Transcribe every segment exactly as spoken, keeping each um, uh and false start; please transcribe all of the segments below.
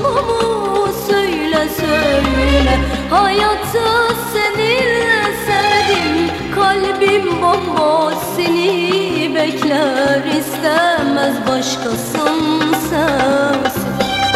bu mu? Söyle söyle. Hayatı seninle sevdim, kalbim bomboş seni bekler, istemez başkasın sensin.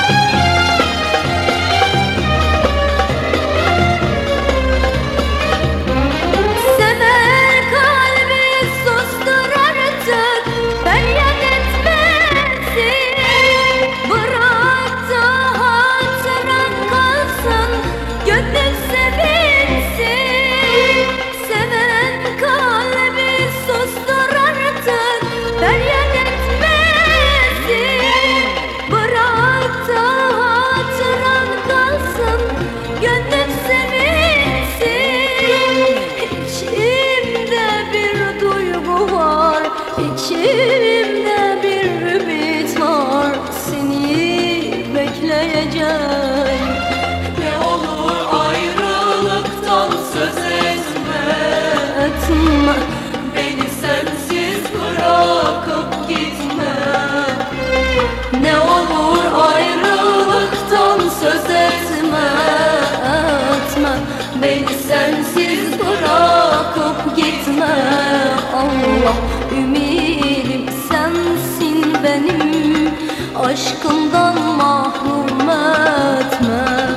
İçimde bir ümit var, seni bekleyeceğim. Ne olur ayrılıktan söz etme, Etme, beni sensiz bırakıp gitme. Ne olur ayrılıktan söz etme, etme, beni sensiz bırakıp gitme. Allah ümidim sensin benim, aşkından mahrum etme.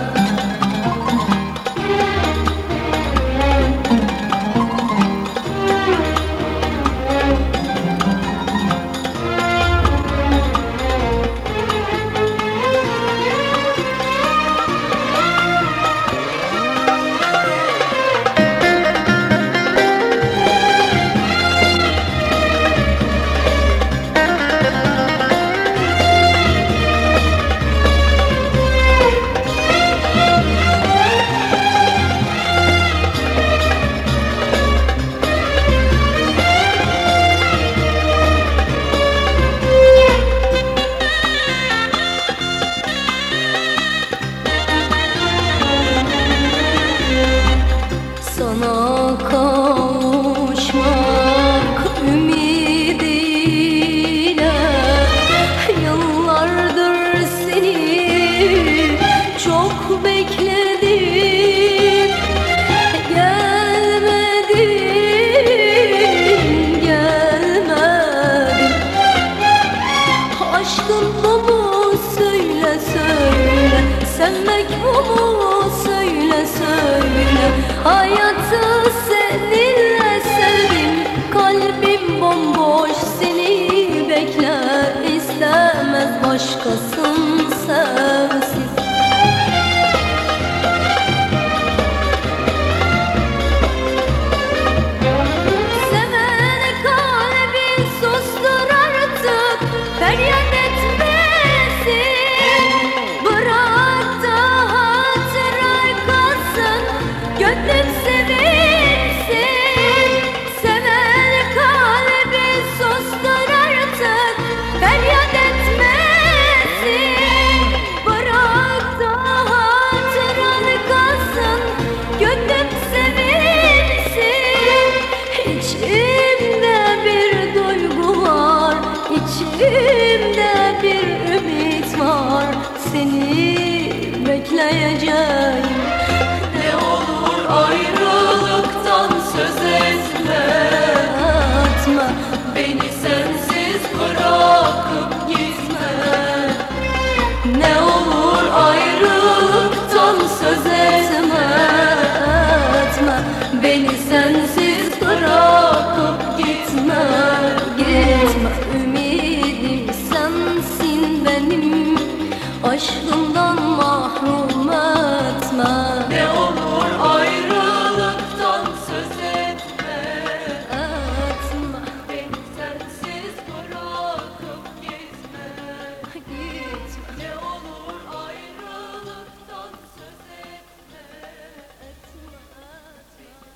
Sana kavuşmak ümidiyle yıllardır seni çok bekledim. Gelmedin, gelmedin. Aşkın bu mu? Söyle söyle. Sevmek bu mu? Söyle söyle. Hayatı seninle sevdim, kalbim bomboş seni bekler, istemez başkasın sensiz. Seven kalbin sustur artık, feryat etmesin. Bırak da hatıra kalsın, gönlüm sevinsin. Seven kalbin sustur artık, feryat etmesin. Bırak da hatıran kalsın, gönlüm sevinsin. İçimde bir duygu var, içimde bir ümit var, seni bekleyeceğim. ne olur ayrılıktan söz etme, Etme, beni sensiz bırakıp gitme. Ne olur ayrılıktan söz etme, etme, beni sensiz bırakıp gitme. gitme. Ümidim sensin benim, aşkım